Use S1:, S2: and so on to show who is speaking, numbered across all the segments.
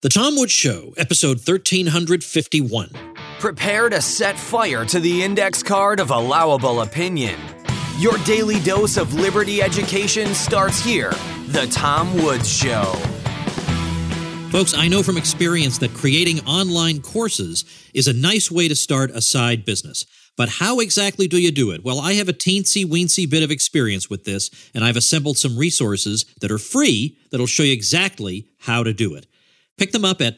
S1: The Tom Woods Show, episode 1351.
S2: Prepare to set fire to the index card of allowable opinion. Your daily dose of liberty education starts here. The Tom Woods Show.
S1: Folks, I know from experience that creating online courses is a nice way to start a side business. But how exactly do you do it? Well, I have a teensy-weensy bit of experience with this, and I've assembled some resources that are free that'll show you exactly how to do it. Pick them up at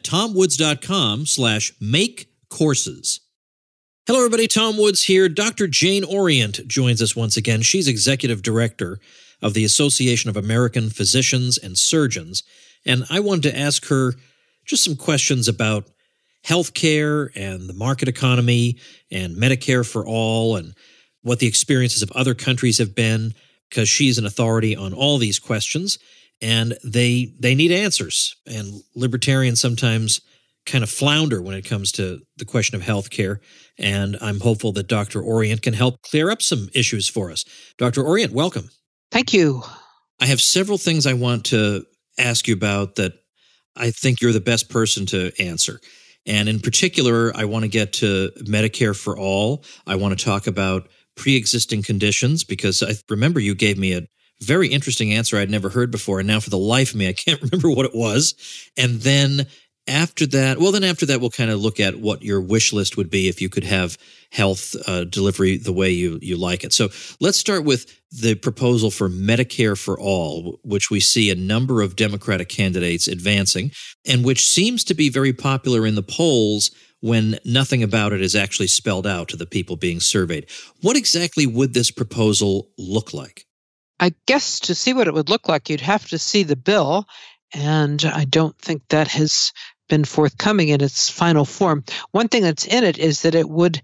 S1: tomwoods.com/makecourses. Hello, everybody. Tom Woods here. Dr. Jane Orient joins us once again. She's executive director of the Association of American Physicians and Surgeons. And I wanted to ask her just some questions about healthcare and the market economy and Medicare for all and what the experiences of other countries have been, because she's an authority on all these questions. And they need answers. And libertarians sometimes kind of flounder when it comes to the question of health care. And I'm hopeful that Dr. Orient can help clear up some issues for us. Dr. Orient, welcome.
S3: Thank you.
S1: I have several things I want to ask you about that I think you're the best person to answer. And in particular, I want to get to Medicare for all. I want to talk about pre-existing conditions, because I remember you gave me a very interesting answer I'd never heard before, and now for the life of me, I can't remember what it was. And then after that, we'll kind of look at what your wish list would be if you could have health delivery the way you like it. So let's start with the proposal for Medicare for all, which we see a number of Democratic candidates advancing, and which seems to be very popular in the polls when nothing about it is actually spelled out to the people being surveyed. What exactly would this proposal look like?
S3: I guess to see what it would look like, you'd have to see the bill, and I don't think that has been forthcoming in its final form. One thing that's in it is that it would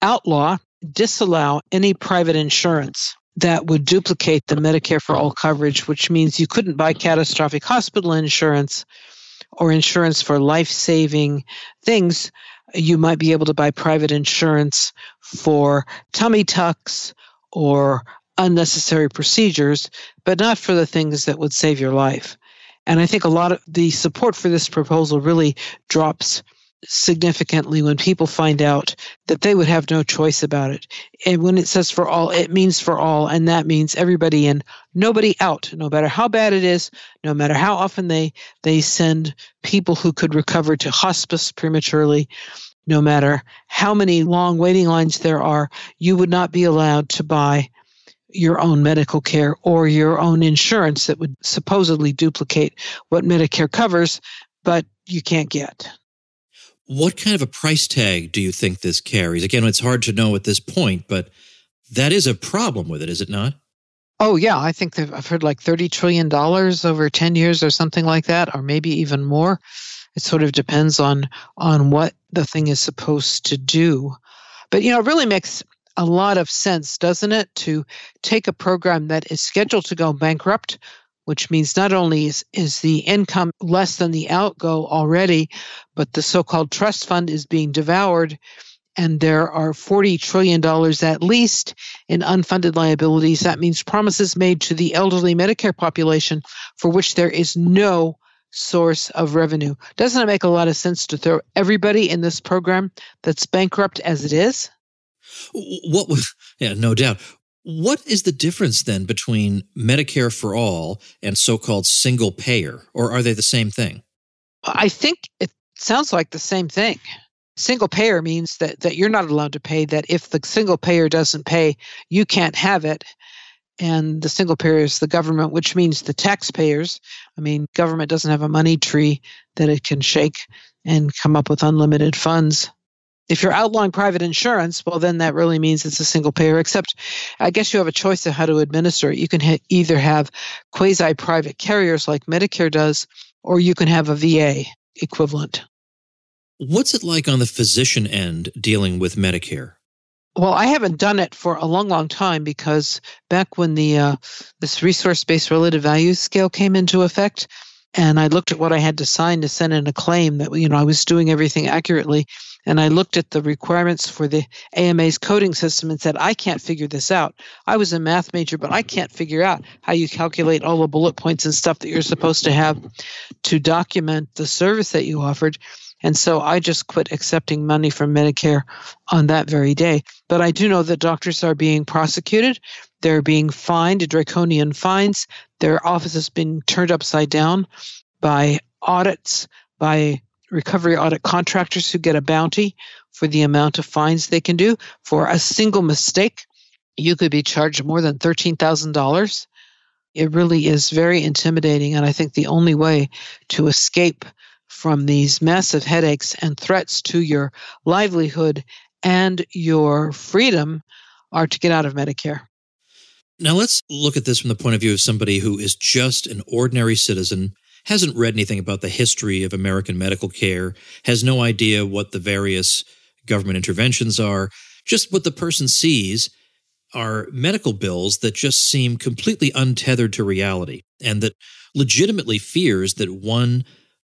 S3: disallow any private insurance that would duplicate the Medicare for all coverage, which means you couldn't buy catastrophic hospital insurance or insurance for life-saving things. You might be able to buy private insurance for tummy tucks or unnecessary procedures, but not for the things that would save your life. And I think a lot of the support for this proposal really drops significantly when people find out that they would have no choice about it. And when it says for all, it means for all, and that means everybody in, nobody out, no matter how bad it is, no matter how often they send people who could recover to hospice prematurely, no matter how many long waiting lines there are, you would not be allowed to buy your own medical care or your own insurance that would supposedly duplicate what Medicare covers, but you can't get.
S1: What kind of a price tag do you think this carries? Again, it's hard to know at this point, but that is a problem with it, is it not?
S3: Oh, yeah. I think I've heard like $30 trillion over 10 years or something like that, or maybe even more. It sort of depends on what the thing is supposed to do. But, it really makes a lot of sense, doesn't it, to take a program that is scheduled to go bankrupt, which means not only is the income less than the outgo already, but the so-called trust fund is being devoured, and there are $40 trillion at least in unfunded liabilities. That means promises made to the elderly Medicare population for which there is no source of revenue. Doesn't it make a lot of sense to throw everybody in this program that's bankrupt as it is?
S1: Yeah, no doubt. What is the difference then between Medicare for all and so-called single payer, or are they the same thing?
S3: I think it sounds like the same thing. Single payer means that you're not allowed to pay, that if the single payer doesn't pay, you can't have it. And the single payer is the government, which means the taxpayers. Government doesn't have a money tree that it can shake and come up with unlimited funds. If you're outlawing private insurance, well, then that really means it's a single payer, except I guess you have a choice of how to administer it. You can either have quasi-private carriers like Medicare does, or you can have a VA equivalent.
S1: What's it like on the physician end dealing with Medicare?
S3: Well, I haven't done it for a long, long time, because back when this resource-based relative value scale came into effect, And I looked at what I had to sign to send in a claim that, I was doing everything accurately. And I looked at the requirements for the AMA's coding system and said, I can't figure this out. I was a math major, but I can't figure out how you calculate all the bullet points and stuff that you're supposed to have to document the service that you offered. And so I just quit accepting money from Medicare on that very day. But I do know that doctors are being prosecuted. They're being fined, draconian fines. Their office has been turned upside down by audits, by recovery audit contractors who get a bounty for the amount of fines they can do. For a single mistake, you could be charged more than $13,000. It really is very intimidating, and I think the only way to escape from these massive headaches and threats to your livelihood and your freedom are to get out of Medicare.
S1: Now let's look at this from the point of view of somebody who is just an ordinary citizen, hasn't read anything about the history of American medical care, has no idea what the various government interventions are. Just what the person sees are medical bills that just seem completely untethered to reality, and that legitimately fears that one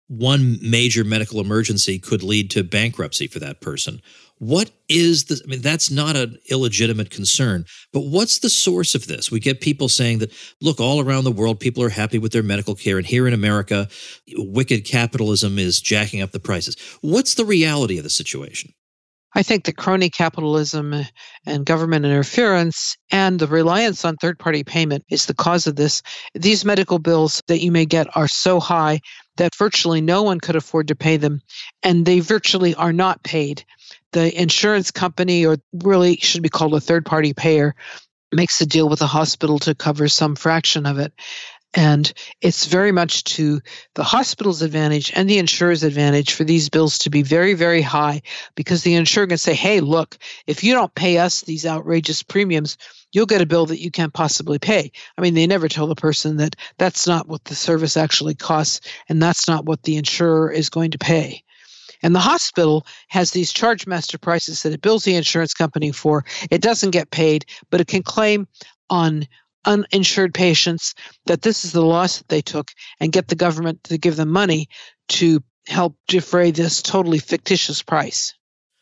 S1: major medical emergency could lead to bankruptcy for that person. What is the, that's not an illegitimate concern, but what's the source of this? We get people saying that, look, all around the world, people are happy with their medical care. And here in America, wicked capitalism is jacking up the prices. What's the reality of the situation?
S3: I think that crony capitalism and government interference and the reliance on third-party payment is the cause of this. These medical bills that you may get are so high that virtually no one could afford to pay them, and they virtually are not paid. The insurance company, or really should be called a third-party payer, makes a deal with the hospital to cover some fraction of it. And it's very much to the hospital's advantage and the insurer's advantage for these bills to be very, very high, because the insurer can say, hey, look, if you don't pay us these outrageous premiums, you'll get a bill that you can't possibly pay. I mean, they never tell the person that that's not what the service actually costs, and that's not what the insurer is going to pay. And the hospital has these charge master prices that it bills the insurance company for. It doesn't get paid, but it can claim on uninsured patients that this is the loss that they took and get the government to give them money to help defray this totally fictitious price.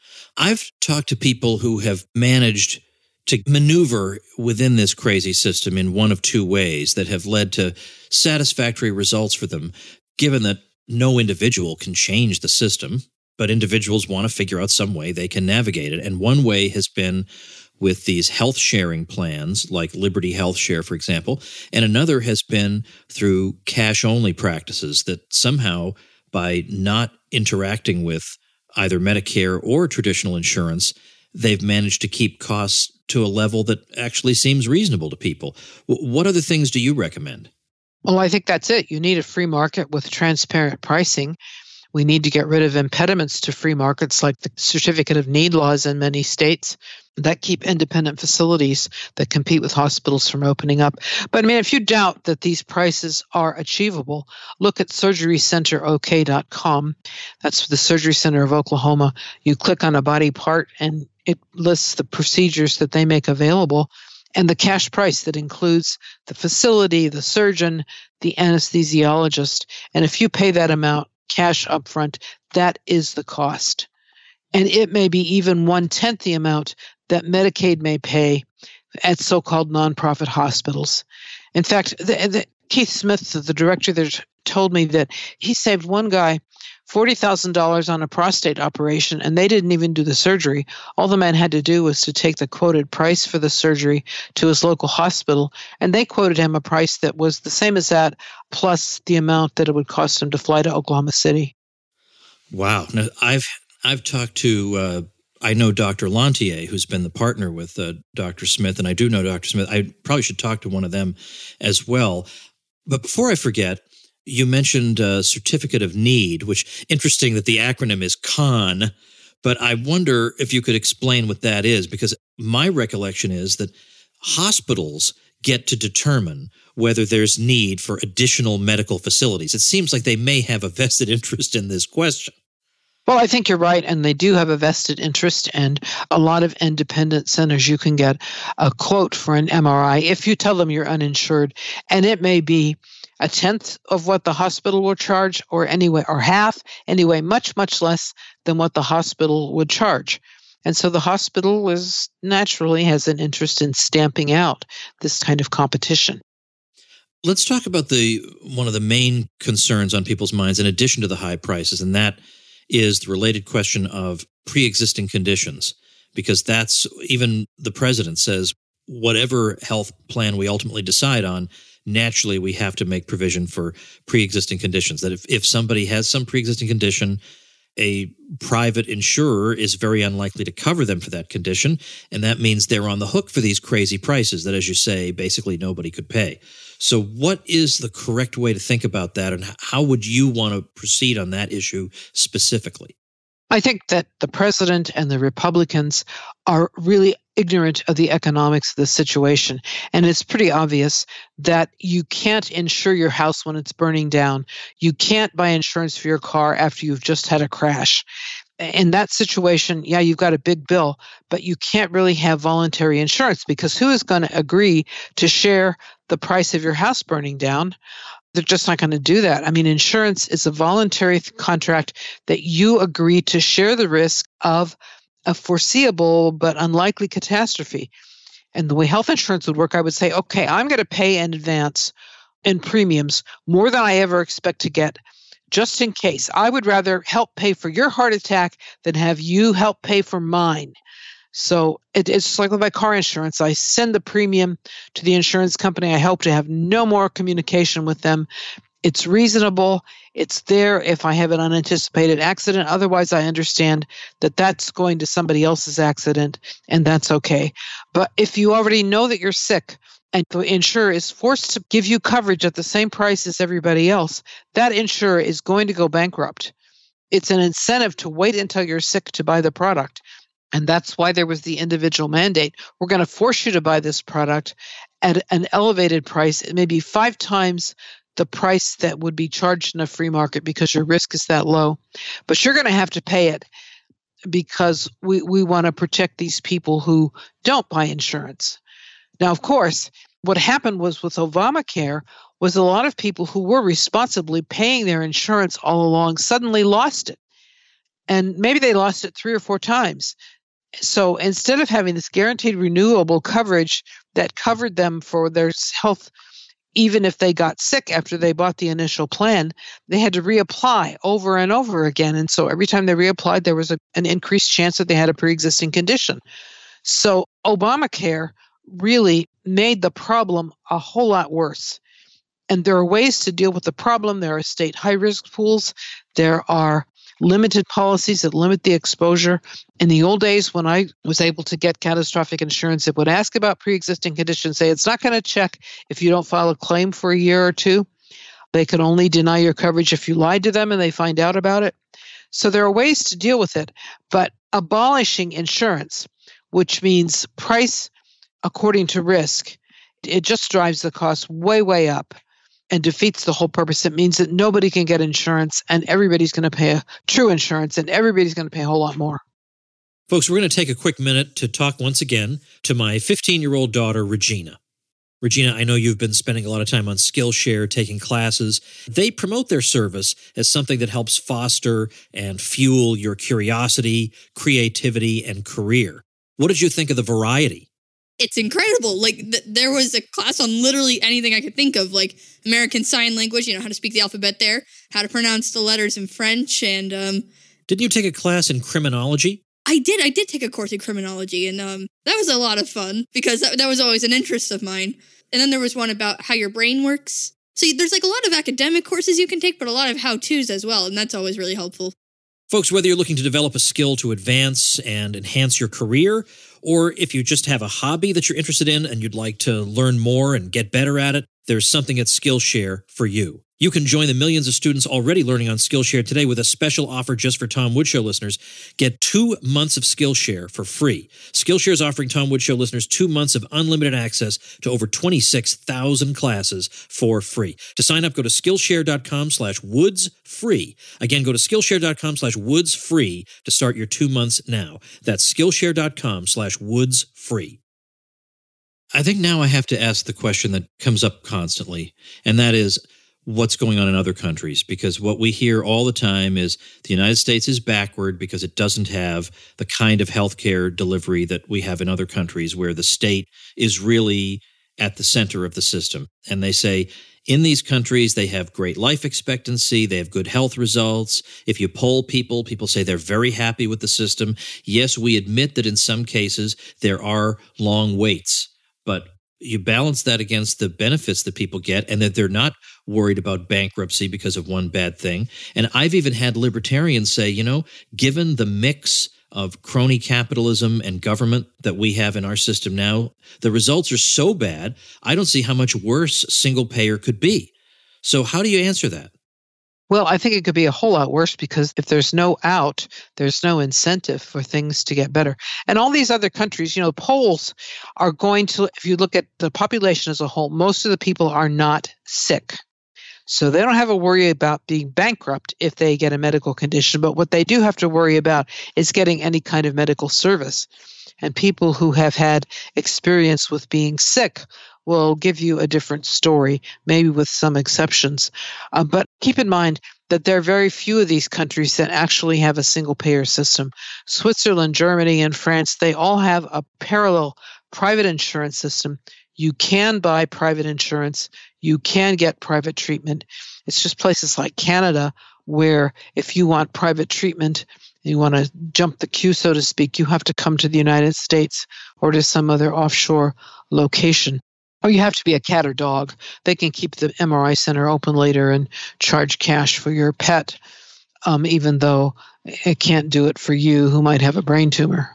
S1: I've talked to people who have managed to maneuver within this crazy system in one of two ways that have led to satisfactory results for them, given that no individual can change the system, but individuals want to figure out some way they can navigate it. And one way has been with these health sharing plans like Liberty Health Share, for example, and another has been through cash-only practices that somehow, by not interacting with either Medicare or traditional insurance, they've managed to keep costs to a level that actually seems reasonable to people. What other things do you recommend?
S3: Well, I think that's it. You need a free market with transparent pricing. We need to get rid of impediments to free markets like the certificate of need laws in many states that keep independent facilities that compete with hospitals from opening up. But I mean, if you doubt that these prices are achievable, look at surgerycenterok.com. That's the Surgery Center of Oklahoma. You click on a body part and it lists the procedures that they make available and the cash price that includes the facility, the surgeon, the anesthesiologist. And if you pay that amount cash upfront, that is the cost. And it may be even 1/10 the amount that Medicaid may pay at so-called nonprofit hospitals. In fact, Keith Smith, the director there, told me that he saved one guy $40,000 on a prostate operation, and they didn't even do the surgery. All the man had to do was to take the quoted price for the surgery to his local hospital, and they quoted him a price that was the same as that, plus the amount that it would cost him to fly to Oklahoma City.
S1: Wow. Now, I've talked to, I know Dr. Lantier, who's been the partner with Dr. Smith, and I do know Dr. Smith. I probably should talk to one of them as well. But before I forget, you mentioned Certificate of Need, which interesting that the acronym is CON, but I wonder if you could explain what that is, because my recollection is that hospitals get to determine whether there's need for additional medical facilities. It seems like they may have a vested interest in this question.
S3: Well, I think you're right, and they do have a vested interest, and a lot of independent centers, you can get a quote for an MRI if you tell them you're uninsured, and it may be a tenth of what the hospital will charge, or anyway, or half, anyway, much, much less than what the hospital would charge. And so the hospital naturally has an interest in stamping out this kind of competition.
S1: Let's talk about one of the main concerns on people's minds, in addition to the high prices, and that is the related question of pre-existing conditions, because that's, even the president says, whatever health plan we ultimately decide on, naturally we have to make provision for pre-existing conditions. That if somebody has some pre-existing condition, a private insurer is very unlikely to cover them for that condition, and that means they're on the hook for these crazy prices that, as you say, basically nobody could pay. So what is the correct way to think about that, and how would you want to proceed on that issue specifically?
S3: I think that the president and the Republicans are really ignorant of the economics of the situation. And it's pretty obvious that you can't insure your house when it's burning down. You can't buy insurance for your car after you've just had a crash. In that situation, yeah, you've got a big bill, but you can't really have voluntary insurance, because who is going to agree to share the price of your house burning down? They're just not going to do that. I mean, insurance is a voluntary contract that you agree to share the risk of a foreseeable but unlikely catastrophe. And the way health insurance would work, I would say, okay, I'm going to pay in advance in premiums more than I ever expect to get, just in case. I would rather help pay for your heart attack than have you help pay for mine. So it's like with my car insurance. I send the premium to the insurance company. I hope to have no more communication with them. It's reasonable. It's there if I have an unanticipated accident. Otherwise, I understand that that's going to somebody else's accident, and that's okay. But if you already know that you're sick and the insurer is forced to give you coverage at the same price as everybody else, that insurer is going to go bankrupt. It's an incentive to wait until you're sick to buy the product. And that's why there was the individual mandate. We're going to force you to buy this product at an elevated price, maybe 5 times the price that would be charged in a free market, because your risk is that low. But you're going to have to pay it, because we want to protect these people who don't buy insurance. Now, of course, what happened was with Obamacare was a lot of people who were responsibly paying their insurance all along suddenly lost it. And maybe they lost it 3 or 4 times. So instead of having this guaranteed renewable coverage that covered them for their health, even if they got sick after they bought the initial plan, they had to reapply over and over again. And so every time they reapplied, there was an increased chance that they had a pre-existing condition. So Obamacare really made the problem a whole lot worse. And there are ways to deal with the problem. There are state high-risk pools. There are limited policies that limit the exposure. In the old days, when I was able to get catastrophic insurance, it would ask about pre-existing conditions, say it's not going to check if you don't file a claim for a year or 2. They could only deny your coverage if you lied to them and they find out about it. So there are ways to deal with it. But abolishing insurance, which means price according to risk, it just drives the cost way, way up and defeats the whole purpose. It means that nobody can get insurance, and everybody's going to pay a true insurance, and everybody's going to pay a whole lot more.
S1: Folks, we're going to take a quick minute to talk once again to my 15-year-old daughter, Regina. Regina, I know you've been spending a lot of time on Skillshare, taking classes. They promote their service as something that helps foster and fuel your curiosity, creativity, and career. What did you think of the variety?
S4: It's incredible. Like, there was a class on literally anything I could think of, like American Sign Language, how to speak the alphabet there, how to pronounce the letters in French, and...
S1: Didn't you take a class in criminology?
S4: I did take a course in criminology, and that was a lot of fun, because that was always an interest of mine. And then there was one about how your brain works. So there's like a lot of academic courses you can take, but a lot of how-tos as well, and that's always really helpful.
S1: Folks, whether you're looking to develop a skill to advance and enhance your career, or if you just have a hobby that you're interested in and you'd like to learn more and get better at it, there's something at Skillshare for you. You can join the millions of students already learning on Skillshare today with a special offer just for Tom Woods Show listeners. Get 2 months of Skillshare for free. Skillshare is offering Tom Woods Show listeners 2 months of unlimited access to over 26,000 classes for free. To sign up, go to Skillshare.com/woodsfree. Again, go to Skillshare.com/woodsfree to start your 2 months now. That's Skillshare.com/woodsfree. I think now I have to ask the question that comes up constantly, and that is, what's going on in other countries, because what we hear all the time is the United States is backward because it doesn't have the kind of healthcare delivery that we have in other countries where the state is really at the center of the system. And they say in these countries, they have great life expectancy. They have good health results. If you poll people, people say they're very happy with the system. Yes, we admit that in some cases there are long waits, but you balance that against the benefits that people get and that they're not worried about bankruptcy because of one bad thing. And I've even had libertarians say, given the mix of crony capitalism and government that we have in our system now, the results are so bad, I don't see how much worse single payer could be. So how do you answer that?
S3: Well, I think it could be a whole lot worse because if there's no out, there's no incentive for things to get better. And all these other countries, polls are going to, if you look at the population as a whole, most of the people are not sick. So they don't have a worry about being bankrupt if they get a medical condition. But what they do have to worry about is getting any kind of medical service. And people who have had experience with being sick will give you a different story, maybe with some exceptions. But keep in mind that there are very few of these countries that actually have a single-payer system. Switzerland, Germany, and France, they all have a parallel private insurance system. You can buy private insurance. You can get private treatment. It's just places like Canada where if you want private treatment, you want to jump the queue, so to speak, you have to come to the United States or to some other offshore location. Or you have to be a cat or dog. They can keep the MRI center open later and charge cash for your pet, even though it can't do it for you who might have a brain tumor.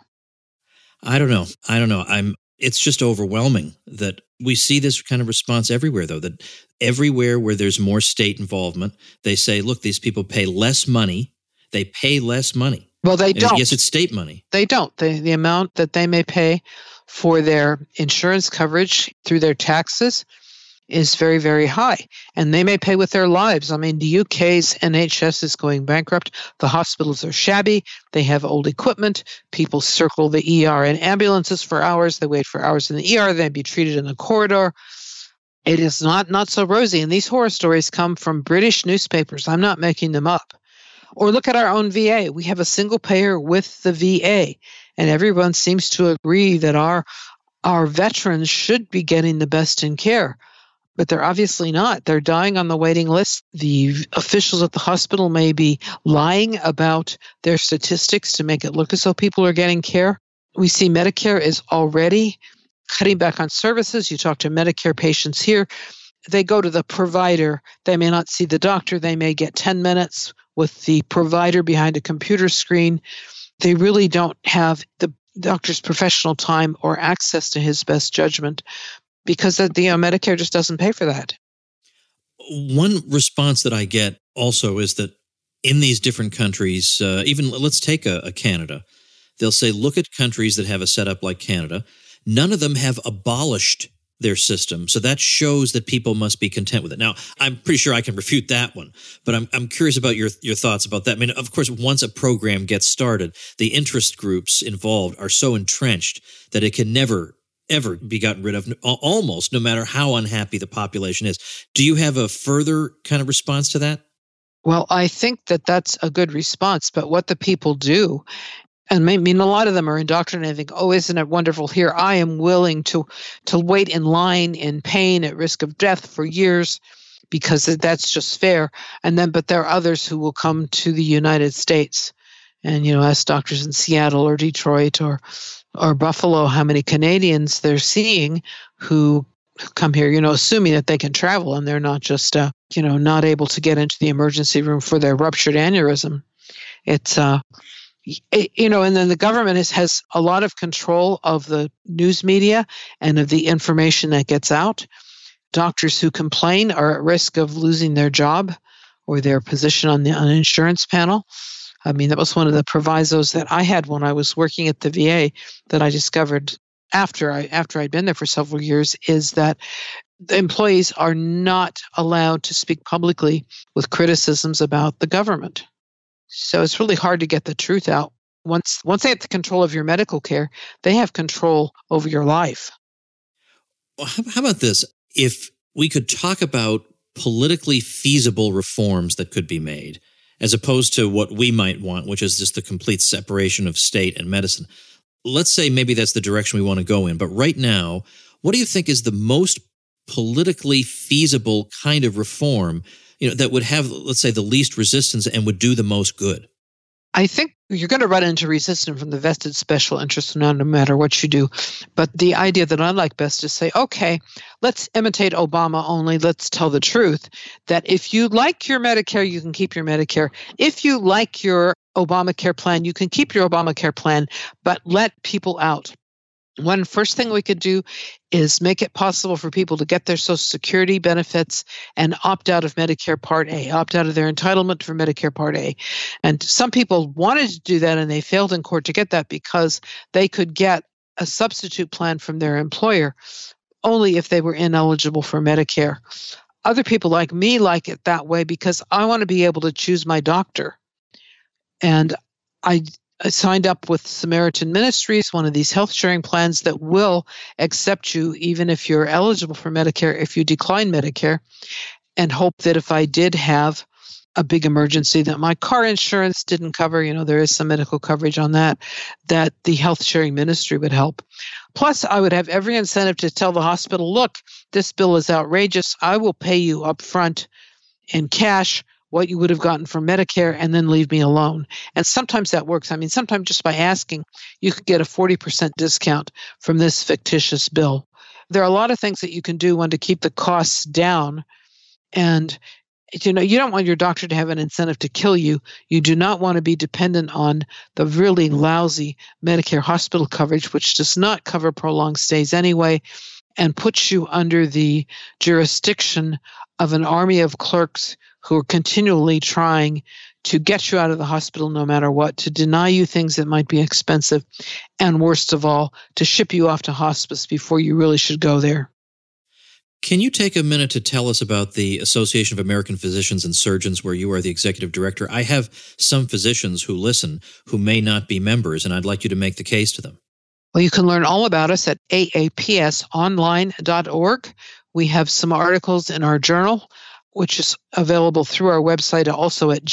S1: I don't know. It's just overwhelming that we see this kind of response everywhere, though, that everywhere where there's more state involvement, they say, look, these people pay less money. They pay less money.
S3: Well, they don't.
S1: Yes, it's state money.
S3: They don't. The amount that they may pay for their insurance coverage through their taxes is very, very high. And they may pay with their lives. I mean, the UK's NHS is going bankrupt. The hospitals are shabby. They have old equipment. People circle the ER in ambulances for hours. They wait for hours in the ER. They'd be treated in the corridor. It is not so rosy. And these horror stories come from British newspapers. I'm not making them up. Or look at our own VA. We have a single payer with the VA. And everyone seems to agree that our veterans should be getting the best in care. But they're obviously not. They're dying on the waiting list. The officials at the hospital may be lying about their statistics to make it look as though people are getting care. We see Medicare is already cutting back on services. You talk to Medicare patients here. They go to the provider. They may not see the doctor. They may get 10 minutes with the provider behind a computer screen. They really don't have the doctor's professional time or access to his best judgment because Medicare just doesn't pay for that.
S1: One response that I get also is that in these different countries, even let's take a Canada, they'll say, look at countries that have a setup like Canada. None of them have abolished their system. So that shows that people must be content with it. Now, I'm pretty sure I can refute that one, but I'm curious about your thoughts about that. I mean, of course, once a program gets started, the interest groups involved are so entrenched that it can never, ever be gotten rid of, almost no matter how unhappy the population is. Do you have a further kind of response to that?
S3: Well, I think that that's a good response, but what the people do, and I mean, a lot of them are indoctrinated and think, oh, isn't it wonderful here? I am willing to wait in line in pain at risk of death for years because that's just fair. But there are others who will come to the United States and, ask doctors in Seattle or Detroit or Buffalo how many Canadians they're seeing who come here, assuming that they can travel and they're not just, not able to get into the emergency room for their ruptured aneurysm. It's, and then the government has a lot of control of the news media and of the information that gets out. Doctors who complain are at risk of losing their job or their position on the insurance panel. I mean, that was one of the provisos that I had when I was working at the VA that I discovered after I'd been there for several years, is that the employees are not allowed to speak publicly with criticisms about the government. So it's really hard to get the truth out. Once they have the control of your medical care, they have control over your life.
S1: Well, how about this? If we could talk about politically feasible reforms that could be made, as opposed to what we might want, which is just the complete separation of state and medicine. Let's say maybe that's the direction we want to go in. But right now, what do you think is the most politically feasible kind of reform, that would have, let's say, the least resistance and would do the most good?
S3: I think you're going to run into resistance from the vested special interests no matter what you do. But the idea that I like best is say, okay, let's imitate Obama, only let's tell the truth that if you like your Medicare, you can keep your Medicare. If you like your Obamacare plan, you can keep your Obamacare plan, but let people out. One first thing we could do is make it possible for people to get their Social Security benefits and opt out of Medicare Part A, opt out of their entitlement for Medicare Part A. And some people wanted to do that and they failed in court to get that because they could get a substitute plan from their employer only if they were ineligible for Medicare. Other people like me like it that way because I want to be able to choose my doctor. And I signed up with Samaritan Ministries, one of these health sharing plans that will accept you even if you're eligible for Medicare, if you decline Medicare, and hope that if I did have a big emergency that my car insurance didn't cover, there is some medical coverage on that the health sharing ministry would help. Plus, I would have every incentive to tell the hospital, look, this bill is outrageous. I will pay you up front in cash what you would have gotten from Medicare and then leave me alone. And sometimes that works. I mean, sometimes just by asking, you could get a 40% discount from this fictitious bill. There are a lot of things that you can do to keep the costs down. And, you don't want your doctor to have an incentive to kill you. You do not want to be dependent on the really lousy Medicare hospital coverage, which does not cover prolonged stays anyway, and puts you under the jurisdiction of an army of clerks who are continually trying to get you out of the hospital no matter what, to deny you things that might be expensive, and worst of all, to ship you off to hospice before you really should go there.
S1: Can you take a minute to tell us about the Association of American Physicians and Surgeons, where you are the executive director? I have some physicians who listen who may not be members, and I'd like you to make the case to them.
S3: Well, you can learn all about us at aapsonline.org. We have some articles in our journal, which is available through our website, also at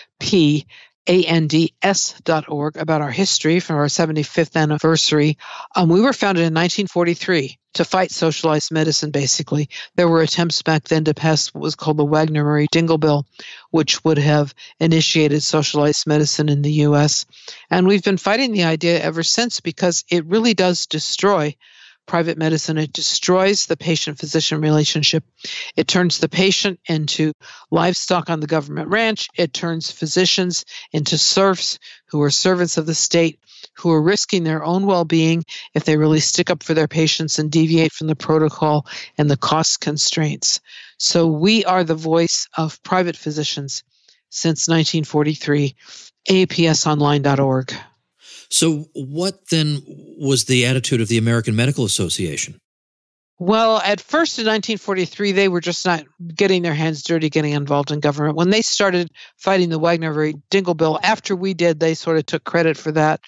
S3: jpands.org, about our history from our 75th anniversary. We were founded in 1943 to fight socialized medicine, basically. There were attempts back then to pass what was called the Wagner-Murray-Dingle Bill, which would have initiated socialized medicine in the U.S. And we've been fighting the idea ever since because it really does destroy private medicine. It destroys the patient-physician relationship. It turns the patient into livestock on the government ranch. It turns physicians into serfs who are servants of the state, who are risking their own well-being if they really stick up for their patients and deviate from the protocol and the cost constraints. So we are the voice of private physicians since 1943, aapsonline.org.
S1: So what then was the attitude of the American Medical Association?
S3: Well, at first in 1943, they were just not getting their hands dirty, getting involved in government. When they started fighting the Wagner-Dingle Bill, after we did, they sort of took credit for that.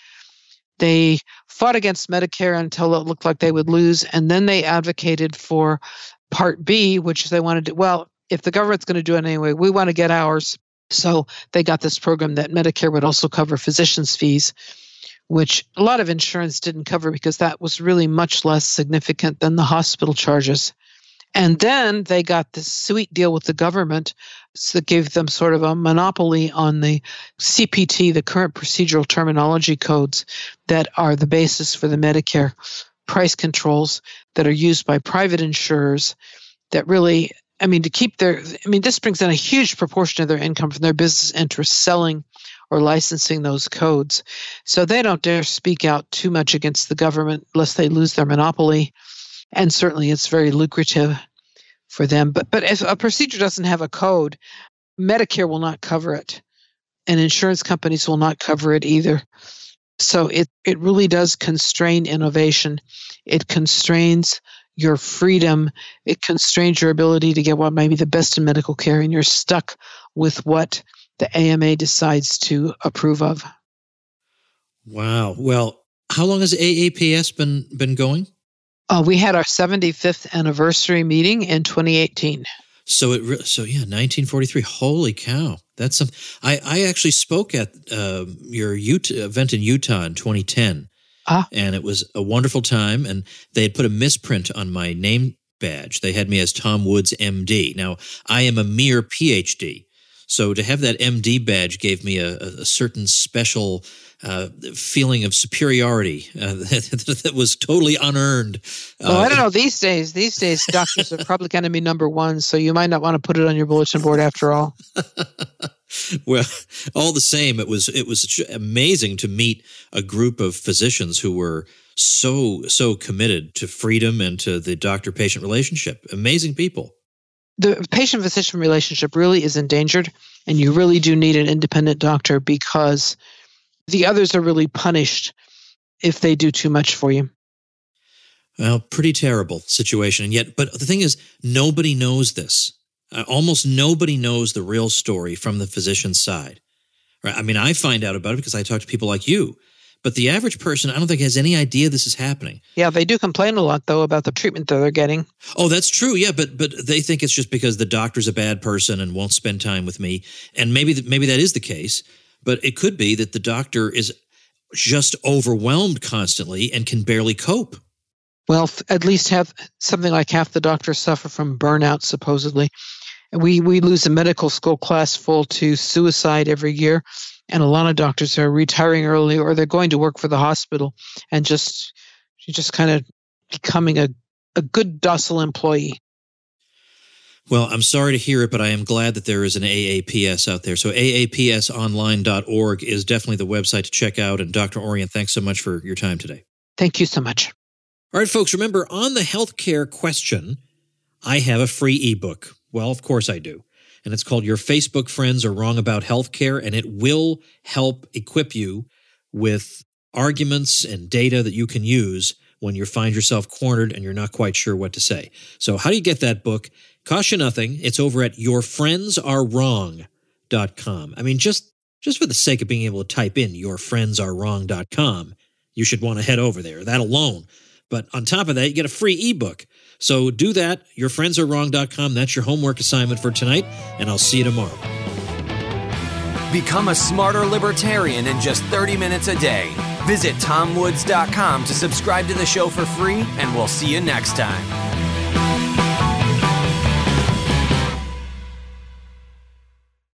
S3: They fought against Medicare until it looked like they would lose, and then they advocated for Part B, which they wanted to, well, if the government's going to do it anyway, we want to get ours. So they got this program that Medicare would also cover physicians' fees, which a lot of insurance didn't cover because that was really much less significant than the hospital charges. And then they got this sweet deal with the government that gave them sort of a monopoly on the CPT, the current procedural terminology codes that are the basis for the Medicare price controls that are used by private insurers that really, to keep this brings in a huge proportion of their income from their business interests selling or licensing those codes. So they don't dare speak out too much against the government lest they lose their monopoly. And certainly it's very lucrative for them. But if a procedure doesn't have a code, Medicare will not cover it. And insurance companies will not cover it either. So it really does constrain innovation. It constrains your freedom. It constrains your ability to get what might be the best in medical care. And you're stuck with what the AMA decides to approve of.
S1: Wow. Well, how long has AAPS been going?
S3: We had our 75th anniversary meeting in 2018.
S1: So 1943. Holy cow! That's some. I actually spoke at your event in Utah in 2010, and it was a wonderful time. And they had put a misprint on my name badge. They had me as Tom Woods, MD. Now I am a mere PhD, so to have that MD badge gave me a certain special feeling of superiority that was totally unearned.
S3: Well, I don't know. These days, doctors are public enemy number one, so you might not want to put it on your bulletin board after all.
S1: Well, all the same, it was amazing to meet a group of physicians who were so committed to freedom and to the doctor-patient relationship. Amazing people.
S3: The patient-physician relationship really is endangered, and you really do need an independent doctor because the others are really punished if they do too much for you.
S1: Well, pretty terrible situation. And yet, but the thing is, nobody knows this. Almost nobody knows the real story from the physician's side. Right? I mean, I find out about it because I talk to people like you. But the average person, I don't think, has any idea this is happening.
S3: Yeah, they do complain a lot, though, about the treatment that they're getting.
S1: Oh, that's true. Yeah, but they think it's just because the doctor's a bad person and won't spend time with me. And maybe that is the case. But it could be that the doctor is just overwhelmed constantly and can barely cope.
S3: Well, at least have something like half the doctors suffer from burnout, supposedly. We lose a medical school class full to suicide every year, and a lot of doctors are retiring early or they're going to work for the hospital and just kind of becoming a good, docile employee.
S1: Well, I'm sorry to hear it, but I am glad that there is an AAPS out there. So aapsonline.org is definitely the website to check out. And Dr. Orion, thanks so much for your time today.
S3: Thank you so much.
S1: All right, folks, remember, on the healthcare question, I have a free ebook. Well, of course I do. And it's called Your Facebook Friends Are Wrong About Healthcare, and it will help equip you with arguments and data that you can use when you find yourself cornered and you're not quite sure what to say. So how do you get that book? Costs you nothing. It's over at yourfriendsarewrong.com. I mean, just for the sake of being able to type in yourfriendsarewrong.com, you should want to head over there, that alone. But on top of that, you get a free ebook. So do that, yourfriendsarewrong.com. That's your homework assignment for tonight, and I'll see you tomorrow.
S2: Become a smarter libertarian in just 30 minutes a day. Visit TomWoods.com to subscribe to the show for free, and we'll see you next time.